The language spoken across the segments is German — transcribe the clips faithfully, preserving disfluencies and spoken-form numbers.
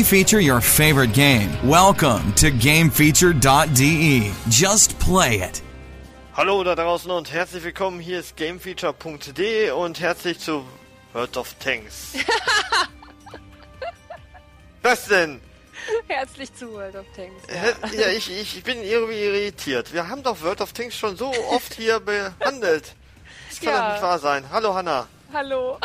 feature your favorite game. Welcome to game feature dot d e. Just play it. Hallo da draußen und herzlich willkommen. Hier ist game feature punkt d e und herzlich zu World of Tanks. Was denn? Herzlich zu World of Tanks. Ja, ja ich, ich bin irgendwie irritiert. Wir haben doch World of Tanks schon so oft hier behandelt. Das kann ja. doch nicht wahr sein. Hallo Hanna. Hallo.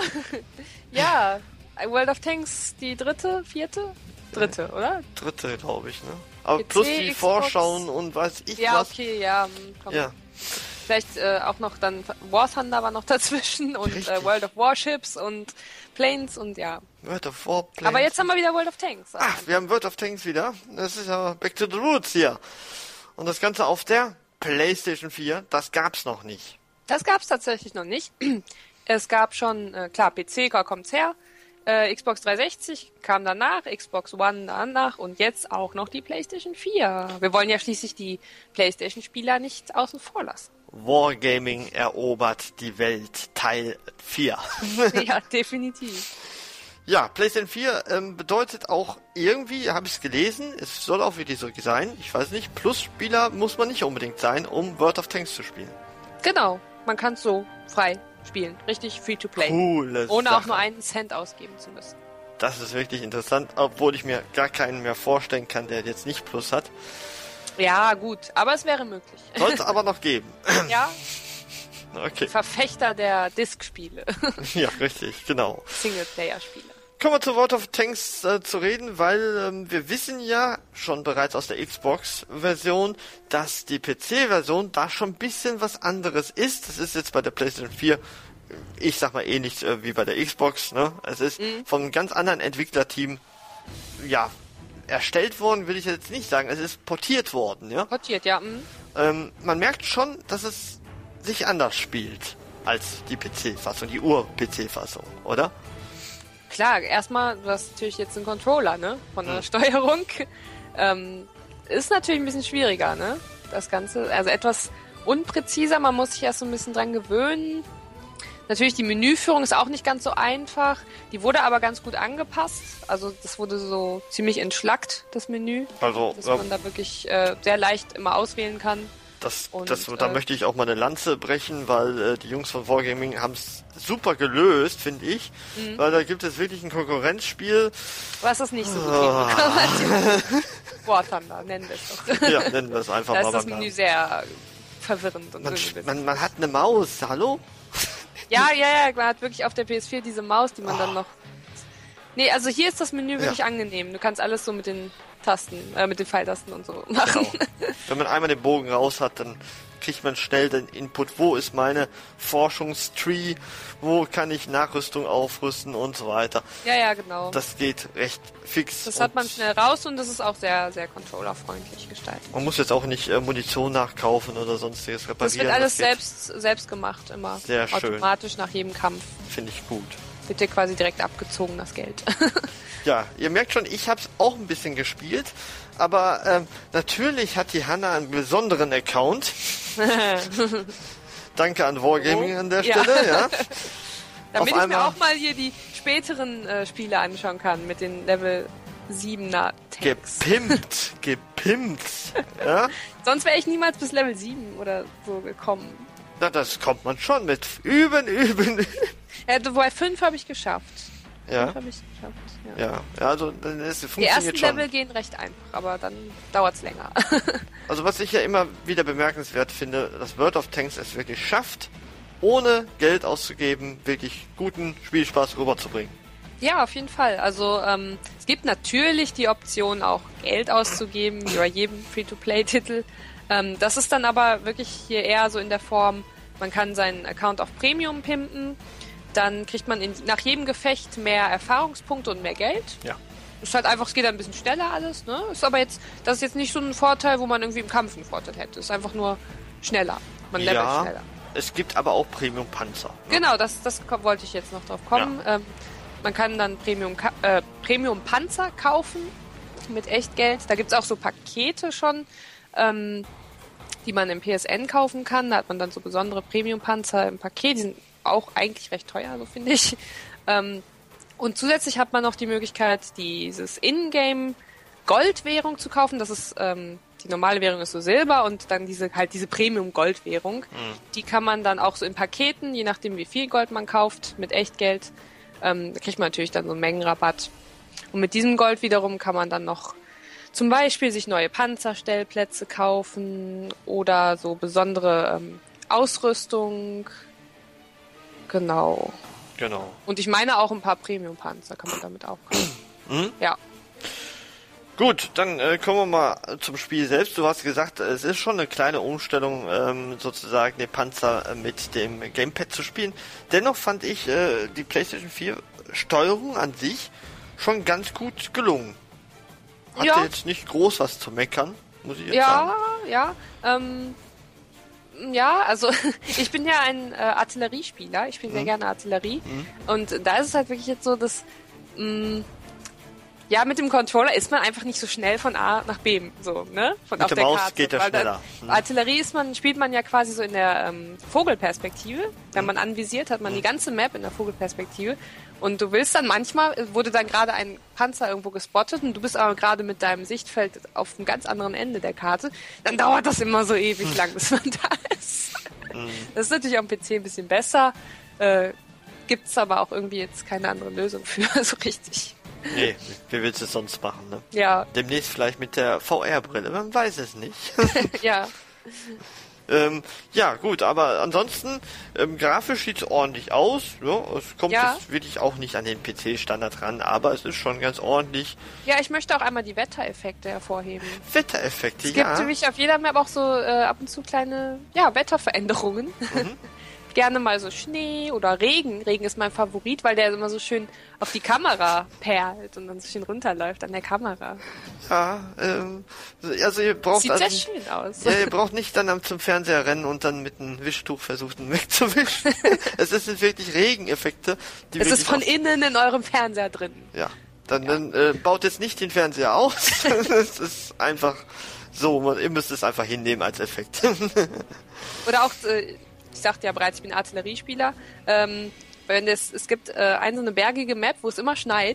Ja, World of Tanks, die dritte, vierte? Dritte, oder? Dritte, glaube ich, ne? Aber P C, plus die Xbox. Vorschauen und weiß ich ja, was. Ja, okay, ja. Komm. Ja. Vielleicht äh, auch noch dann War Thunder war noch dazwischen und äh, World of Warships und Planes und ja. World of War, Planes. Aber jetzt haben wir wieder World of Tanks. Ach, wir haben World of Tanks wieder. Das ist ja Back to the Roots hier. Und das Ganze auf der PlayStation vier, das gab's noch nicht. Das gab's tatsächlich noch nicht. Es gab schon, äh, klar, P C, da kommt's her. Äh, Xbox dreihundertsechzig kam danach, Xbox One danach und jetzt auch noch die PlayStation vier. Wir wollen ja schließlich die PlayStation-Spieler nicht außen vor lassen. Wargaming erobert die Welt, Teil vier. Ja, definitiv. Ja, PlayStation vier ähm, bedeutet auch irgendwie, habe ich es gelesen, es soll auch wirklich so sein, ich weiß nicht, Plus-Spieler muss man nicht unbedingt sein, um World of Tanks zu spielen. Genau, man kann es so frei spielen, richtig free-to-play. Coole Ohne Sache. auch nur einen Cent ausgeben zu müssen. Das ist wirklich interessant, obwohl ich mir gar keinen mehr vorstellen kann, der jetzt nicht Plus hat. Ja, gut, aber es wäre möglich. Soll es aber noch geben. Ja. Okay. Verfechter der Disk-Spiele. Ja, richtig, genau. Singleplayer-Spiele. Kommen wir zu World of Tanks äh, zu reden, weil ähm, wir wissen ja schon bereits aus der Xbox-Version, dass die P C-Version da schon ein bisschen was anderes ist. Das ist jetzt bei der PlayStation vier, ich sag mal ähnlich äh, wie bei der Xbox, ne? Es ist mhm. von einem ganz anderen Entwicklerteam, ja, erstellt worden, will ich jetzt nicht sagen. Es ist portiert worden, ja? Portiert, ja. Mhm. Ähm, man merkt schon, dass es sich anders spielt als die P C-Fassung, die Ur-P C-Fassung, oder? Klar, erstmal, du hast natürlich jetzt einen Controller, ne, von der hm. Steuerung. Ähm, ist natürlich ein bisschen schwieriger, ne, das Ganze. Also etwas unpräziser, man muss sich erst so ein bisschen dran gewöhnen. Natürlich, die Menüführung ist auch nicht ganz so einfach. Die wurde aber ganz gut angepasst. Also das wurde so ziemlich entschlackt, das Menü. Also, dass ja. man da wirklich äh, sehr leicht immer auswählen kann. Das, und, das, da äh, möchte ich auch mal eine Lanze brechen, weil äh, die Jungs von Wargaming haben es super gelöst, finde ich. Mhm. Weil da gibt es wirklich ein Konkurrenzspiel. Was ist nicht so gut? Oh. War Thunder, nennen wir es doch. Ja, nennen wir es einfach da mal. Da ist das Menü sehr verwirrend. Und man, man, man hat eine Maus, hallo? Ja, ja, ja, man hat wirklich auf der P S vier diese Maus, die man oh. dann noch... Nee, also hier ist das Menü wirklich ja. angenehm. Du kannst alles so mit den Tasten, äh, mit den Pfeiltasten und so machen. Genau. Wenn man einmal den Bogen raus hat, dann kriegt man schnell den Input. Wo ist meine Forschungstree? Wo kann ich Nachrüstung aufrüsten und so weiter? Ja, ja, genau. Das geht recht fix. Das hat man schnell raus und das ist auch sehr, sehr controllerfreundlich gestaltet. Man muss jetzt auch nicht äh, Munition nachkaufen oder sonstiges reparieren. Das wird alles das selbst, selbst gemacht immer. Sehr schön. Automatisch nach jedem Kampf. Finde ich gut. Wird dir quasi direkt abgezogen, das Geld. Ja, ihr merkt schon, ich habe es auch ein bisschen gespielt, aber ähm, natürlich hat die Hanna einen besonderen Account. Danke an Wargaming oh, an der Stelle, ja. ja. Damit Auf ich mir auch mal hier die späteren äh, Spiele anschauen kann mit den Level siebener Tanks. Gepimpt, gepimpt, ja. Sonst wäre ich niemals bis Level sieben oder so gekommen. Na, das kommt man schon mit Üben, Üben, Üben. Ja, bei fünf habe ich geschafft. Ja. fünf habe ich geschafft, ja. Ja, ja, also dann ist, funktioniert schon. Die ersten Level gehen recht einfach, aber dann dauert es länger. Also was ich ja immer wieder bemerkenswert finde, dass World of Tanks es wirklich schafft, ohne Geld auszugeben, wirklich guten Spielspaß rüberzubringen. Ja, auf jeden Fall. Also ähm, es gibt natürlich die Option, auch Geld auszugeben, wie bei jedem Free-to-Play-Titel. Ähm, das ist dann aber wirklich hier eher so in der Form, man kann seinen Account auf Premium pimpen, dann kriegt man in, nach jedem Gefecht mehr Erfahrungspunkte und mehr Geld. Ja. Ist halt einfach, es geht ein bisschen schneller alles, ne? Ist aber jetzt, das ist jetzt nicht so ein Vorteil, wo man irgendwie im Kampf einen Vorteil hätte. Ist einfach nur schneller. Man levelt ja, schneller. Es gibt aber auch Premium-Panzer. Ne? Genau, das, das wollte ich jetzt noch drauf kommen. Ja. Ähm, man kann dann Premium, äh, Premium-Panzer kaufen mit Echtgeld. Da gibt's auch so Pakete schon, ähm, die man im P S N kaufen kann. Da hat man dann so besondere Premium-Panzer im Paket. Die sind auch eigentlich recht teuer, so finde ich. Ähm, Und zusätzlich hat man noch die Möglichkeit, dieses Ingame Goldwährung zu kaufen. Das ist, ähm, die normale Währung ist so Silber und dann diese, halt diese Premium-Goldwährung. Mhm. Die kann man dann auch so in Paketen, je nachdem wie viel Gold man kauft, mit Echtgeld, ähm, da kriegt man natürlich dann so einen Mengenrabatt. Und mit diesem Gold wiederum kann man dann noch zum Beispiel sich neue Panzerstellplätze kaufen oder so besondere ähm, Ausrüstung. Genau. Genau. Und ich meine auch ein paar Premium-Panzer kann man damit auch kaufen. Mhm. Ja. Gut, dann äh, kommen wir mal zum Spiel selbst. Du hast gesagt, es ist schon eine kleine Umstellung, ähm, sozusagen den Panzer äh, mit dem Gamepad zu spielen. Dennoch fand ich äh, die PlayStation vier Steuerung an sich schon ganz gut gelungen. Hatte ja. jetzt nicht groß was zu meckern, muss ich jetzt ja, sagen. Ja, ja. Ähm, ja, also ich bin ja ein äh, Artilleriespieler. Ich spiele mhm. sehr gerne Artillerie. Mhm. Und da ist es halt wirklich jetzt so, dass mh, ja, mit dem Controller ist man einfach nicht so schnell von A nach B, so, ne? Von mit auf der der Maus Karte. geht der Weil schneller. Da, mhm. Artillerie ist man, spielt man ja quasi so in der ähm, Vogelperspektive. Wenn mhm. man anvisiert, hat man mhm. die ganze Map in der Vogelperspektive. Und du willst dann manchmal, wurde dann gerade ein Panzer irgendwo gespottet und du bist aber gerade mit deinem Sichtfeld auf einem ganz anderen Ende der Karte, dann dauert das immer so ewig lang, bis man da ist. Mhm. Das ist natürlich am P C ein bisschen besser, äh, gibt's aber auch irgendwie jetzt keine andere Lösung für, so richtig. Nee, wie willst du es sonst machen, ne? Ja. Demnächst vielleicht mit der V R-Brille, man weiß es nicht. Ja. Ähm, ja, gut, aber ansonsten, ähm, grafisch sieht es ordentlich aus. Ja, es kommt ja. jetzt wirklich auch nicht an den P C-Standard ran, aber es ist schon ganz ordentlich. Ja, ich möchte auch einmal die Wettereffekte hervorheben. Wettereffekte, es ja. Es gibt nämlich auf jeder Map auch so äh, ab und zu kleine ja, Wetterveränderungen. Mhm. Gerne mal so Schnee oder Regen. Regen ist mein Favorit, weil der immer so schön auf die Kamera perlt und dann so schön runterläuft an der Kamera. Ja, ähm, also ihr braucht Sieht also, sehr schön aus. Ja, ihr braucht nicht dann am, zum Fernseher rennen und dann mit einem Wischtuch versuchen wegzuwischen. Es sind wirklich Regeneffekte. Die es ist von innen in eurem Fernseher drin. Ja, dann, ja. dann äh, baut jetzt nicht den Fernseher aus. Es ist einfach so, ihr müsst es einfach hinnehmen als Effekt. Oder auch... Äh, ich sagte ja bereits, ich bin Artilleriespieler. Ähm, wenn es, es gibt äh, eine so eine bergige Map, wo es immer schneit.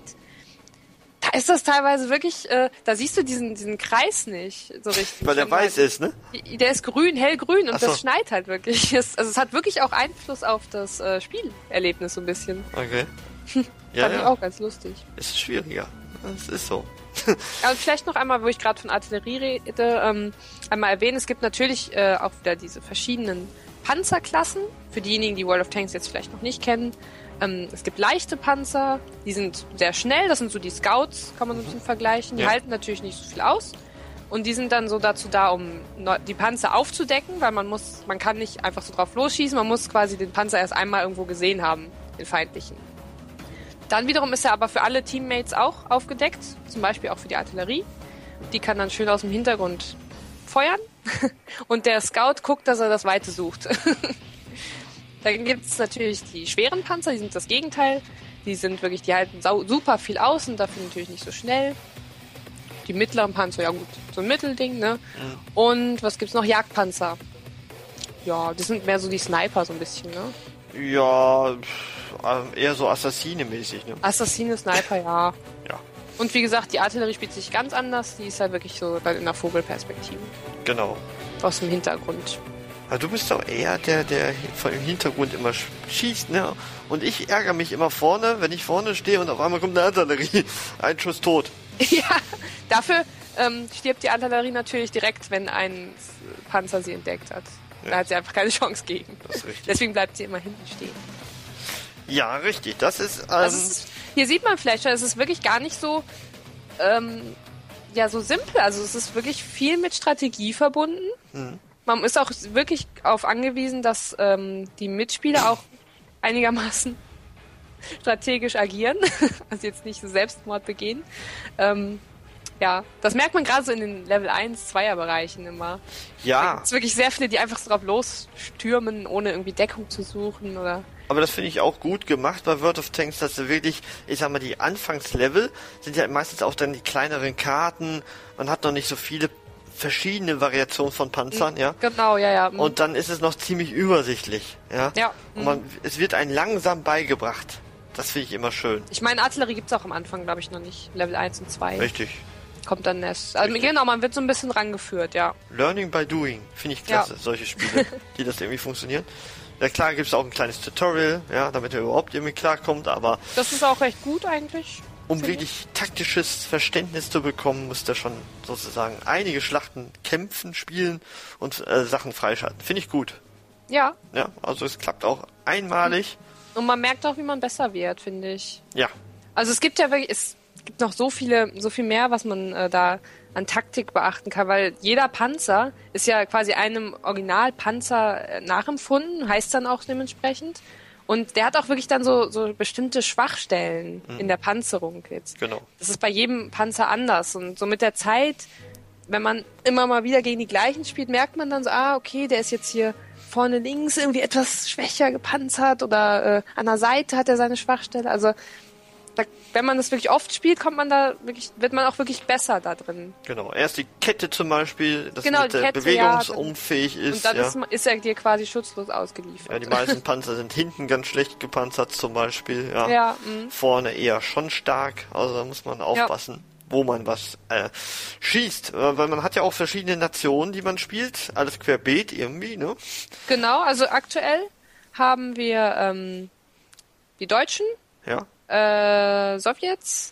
Da ist das teilweise wirklich, äh, da siehst du diesen, diesen Kreis nicht so richtig. Weil der weiß halt, ist, ne? Der ist grün, hellgrün und Ach so. Das schneit halt wirklich. Es, also es hat wirklich auch Einfluss auf das äh, Spielerlebnis so ein bisschen. Okay. Ja, fand ja. ich auch ganz lustig. Ist schwieriger. Das ist so. Ja, und vielleicht noch einmal, wo ich gerade von Artillerie rede, ähm, einmal erwähnen, es gibt natürlich äh, auch wieder diese verschiedenen Panzerklassen, für diejenigen, die World of Tanks jetzt vielleicht noch nicht kennen. Ähm, es gibt leichte Panzer, die sind sehr schnell, das sind so die Scouts, kann man so ein bisschen vergleichen. Die ja. halten natürlich nicht so viel aus. Und die sind dann so dazu da, um die Panzer aufzudecken, weil man muss, man kann nicht einfach so drauf losschießen, man muss quasi den Panzer erst einmal irgendwo gesehen haben, den feindlichen. Dann wiederum ist er aber für alle Teammates auch aufgedeckt, zum Beispiel auch für die Artillerie. Die kann dann schön aus dem Hintergrund feuern. Und der Scout guckt, dass er das Weite sucht. Dann gibt es natürlich die schweren Panzer, die sind das Gegenteil. Die sind wirklich, die halten super viel aus und dafür natürlich nicht so schnell. Die mittleren Panzer, ja gut, so ein Mittelding, ne? Mhm. Und was gibt's noch? Jagdpanzer. Ja, das sind mehr so die Sniper so ein bisschen, ne? Ja, eher so Assassine-mäßig, ne? Assassine, Sniper, ja. Ja. Und wie gesagt, die Artillerie spielt sich ganz anders. Die ist halt wirklich so dann in der Vogelperspektive. Genau. Aus dem Hintergrund. Also du bist doch eher der, der von dem Hintergrund immer schießt, ne? Und ich ärgere mich immer vorne, wenn ich vorne stehe und auf einmal kommt eine Artillerie. Ein Schuss tot. Ja, dafür ähm, stirbt die Artillerie natürlich direkt, wenn ein Panzer sie entdeckt hat. Ja. Da hat sie einfach keine Chance gegen. Das ist richtig. Deswegen bleibt sie immer hinten stehen. Ja, richtig. Das ist... Ähm, also ist hier sieht man vielleicht schon, es ist wirklich gar nicht so, ähm, ja, so simpel. Also es ist wirklich viel mit Strategie verbunden. Mhm. Man ist auch wirklich darauf angewiesen, dass ähm, die Mitspieler auch einigermaßen strategisch agieren. Also jetzt nicht so Selbstmord begehen. Ähm, ja, das merkt man gerade so in den Level eins, zweier Bereichen immer. Ja. Es ist wirklich sehr viele, die einfach so drauf losstürmen, ohne irgendwie Deckung zu suchen oder... Aber das finde ich auch gut gemacht bei World of Tanks, dass du wirklich, ich sag mal, die Anfangslevel sind ja meistens auch dann die kleineren Karten. Man hat noch nicht so viele verschiedene Variationen von Panzern, ja. Genau, ja, ja. Und dann ist es noch ziemlich übersichtlich, ja. Ja. Und man, es wird einem langsam beigebracht, Das finde ich immer schön. Ich meine, Artillerie gibt's auch am Anfang, glaube ich, noch nicht. Level eins und zwei. Richtig. Kommt dann erst. Also Richtig. genau, man wird so ein bisschen rangeführt, ja. Learning by doing. Finde ich klasse, Ja. solche Spiele, die das irgendwie funktionieren. Ja klar, gibt es auch ein kleines Tutorial, ja, damit er überhaupt irgendwie klarkommt, aber Das ist auch recht gut eigentlich. um Finde wirklich taktisches Verständnis zu bekommen, muss er schon sozusagen einige Schlachten kämpfen, spielen und äh, Sachen freischalten. Finde ich gut. Ja. Ja, also es klappt auch einmalig. Und man merkt auch, wie man besser wird, finde ich. Ja, Also es gibt ja wirklich, es gibt noch so viele, so viel mehr, was man äh, da an Taktik beachten kann, weil jeder Panzer ist ja quasi einem Originalpanzer äh, nachempfunden, heißt dann auch dementsprechend. Und der hat auch wirklich dann so, so bestimmte Schwachstellen Mhm. in der Panzerung jetzt. genau. Das ist bei jedem Panzer anders. Und so mit der Zeit, wenn man immer mal wieder gegen die gleichen spielt, merkt man dann so, ah, okay, der ist jetzt hier vorne links irgendwie etwas schwächer gepanzert oder äh, an der Seite hat er seine Schwachstelle. Also da, wenn man das wirklich oft spielt, kommt man da wirklich, wird man auch wirklich besser da drin. Genau. Erst die Kette zum Beispiel, dass Genau, mit die der Kette, bewegungsunfähig ist. Und dann ja. ist, man- ist er dir quasi schutzlos ausgeliefert. Ja, die meisten Panzer sind hinten ganz schlecht gepanzert zum Beispiel. Ja. Ja, mh. Vorne eher schon stark. Also da muss man aufpassen, wo man was äh, schießt. Äh, Weil man hat ja auch verschiedene Nationen, die man spielt. Alles querbeet irgendwie, ne? Genau, also aktuell haben wir ähm, die Deutschen, Ja. äh, Sowjets,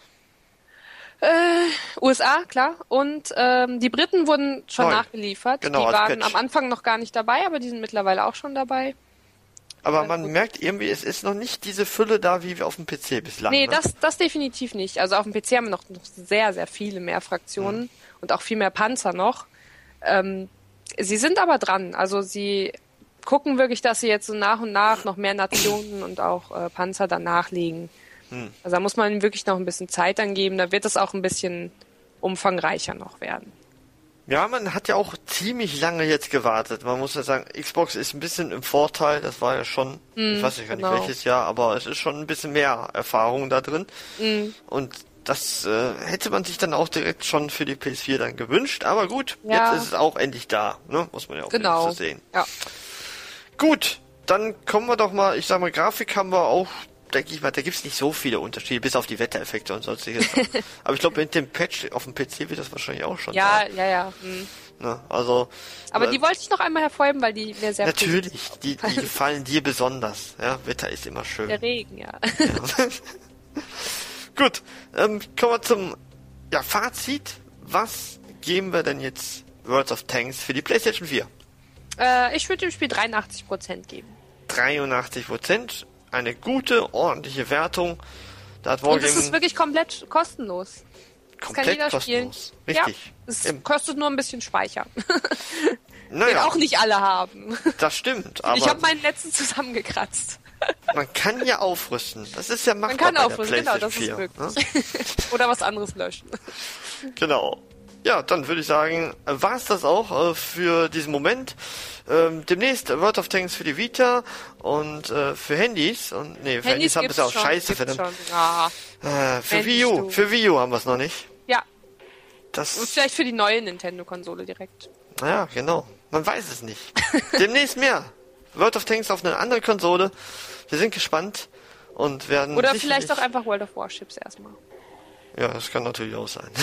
äh, U S A, klar, und ähm, die Briten wurden schon Neu. nachgeliefert. Genau, die als waren Patch. am Anfang noch gar nicht dabei, aber die sind mittlerweile auch schon dabei. Aber Ja, man gut. merkt irgendwie, es ist noch nicht diese Fülle da, wie wir auf dem P C bislang. Nee, ne? das, das definitiv nicht. Also auf dem P C haben wir noch, noch sehr, sehr viele mehr Fraktionen Mhm. und auch viel mehr Panzer noch. Ähm, sie sind aber dran. Also sie gucken wirklich, dass sie jetzt so nach und nach noch mehr Nationen und auch äh, Panzer dann nachlegen. Hm. Also da muss man ihnen wirklich noch ein bisschen Zeit angeben. Da wird es auch ein bisschen umfangreicher noch werden. Ja, man hat ja auch ziemlich lange jetzt gewartet. Man muss ja sagen, Xbox ist ein bisschen im Vorteil. Das war ja schon, ich weiß nicht, gar nicht genau. welches Jahr, aber es ist schon ein bisschen mehr Erfahrung da drin. Mhm. Und das äh, hätte man sich dann auch direkt schon für die P S vier dann gewünscht. Aber gut, Ja. jetzt ist es auch endlich da. Ne? Muss man ja auch Genau. so sehen. Ja. Gut, dann kommen wir doch mal, ich sag mal, Grafik haben wir auch, denke ich mal, da gibt's nicht so viele Unterschiede, bis auf die Wettereffekte und sonstige Sachen. Aber ich glaube, mit dem Patch auf dem P C wird das wahrscheinlich auch schon Ja, sein. ja, ja. Mhm. Ne? Also, Aber äh, die wollte ich noch einmal hervorheben, weil die mir sehr natürlich, positiv die, die gefallen. gefallen dir besonders. Ja, Wetter ist immer schön. Der Regen, ja. Ja. Gut, ähm, kommen wir zum ja, Fazit. Was geben wir denn jetzt World of Tanks für die PlayStation vier? Äh, ich würde dem Spiel dreiundachtzig Prozent geben. dreiundachtzig Prozent, eine gute, ordentliche Wertung. Da hat Und es Wargaming ist wirklich komplett kostenlos. Das kann komplett jeder spielen. kostenlos. Richtig. Ja, es Eben. kostet nur ein bisschen Speicher. Den Naja, auch nicht alle haben. das stimmt, aber ich habe meinen letzten zusammengekratzt. man kann ja aufrüsten. Das ist ja machbar Man kann bei aufrüsten, der genau, das PlayStation ist vier. möglich. Ne? Oder was anderes löschen. Genau. Ja, dann würde ich sagen, war es das auch äh, für diesen Moment. Ähm, demnächst World of Tanks für die Vita und äh, für Handys. Und nee, für Handys, haben wir es ja auch schon, scheiße, gibt's verdammt. schon. Ja. Äh, für Handy Wii U. Stu. Für Wii U haben wir es noch nicht. ja, Das und vielleicht für die neue Nintendo-Konsole direkt. Ja, genau. Man weiß es nicht. Demnächst mehr. World of Tanks auf einer anderen Konsole. Wir sind gespannt und werden Oder sicherlich- vielleicht auch einfach World of Warships erstmal. Ja, das kann natürlich auch sein.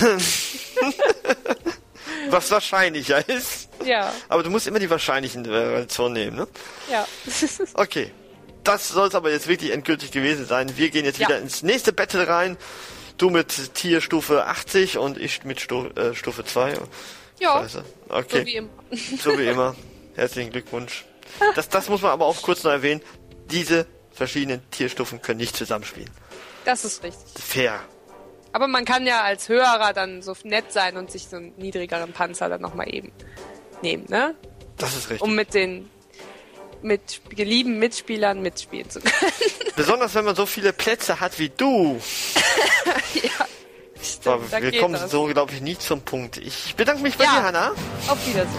Was wahrscheinlicher ist. Ja, Aber du musst immer die wahrscheinlichen Variationen nehmen, ne? ja. Okay. Das soll es aber jetzt wirklich endgültig gewesen sein. Wir gehen jetzt Ja. wieder ins nächste Battle rein. Du mit Tierstufe achtzig und ich mit Stu äh, Stufe zwei. Ja, Scheiße. Okay. so wie immer. So wie immer. Herzlichen Glückwunsch. Das, das muss man aber auch kurz noch erwähnen. Diese verschiedenen Tierstufen können nicht zusammenspielen. Das ist richtig. Fair. Aber man kann ja als Hörer dann so nett sein und sich so einen niedrigeren Panzer dann nochmal eben nehmen, ne? Das ist richtig. Um mit den mit geliebten Mitspielern mitspielen zu können. Besonders wenn man so viele Plätze hat wie du. ja, stimmt, Aber da wir geht kommen das. so, glaube ich, nie zum Punkt. Ich bedanke mich bei Ja. dir, Hanna. Auf Wiedersehen.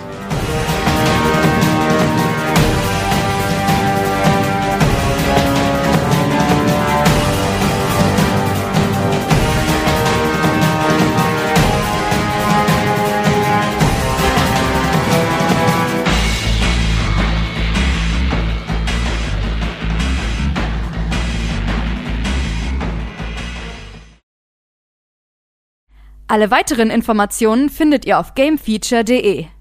Alle weiteren Informationen findet ihr auf gamefeature punkt de.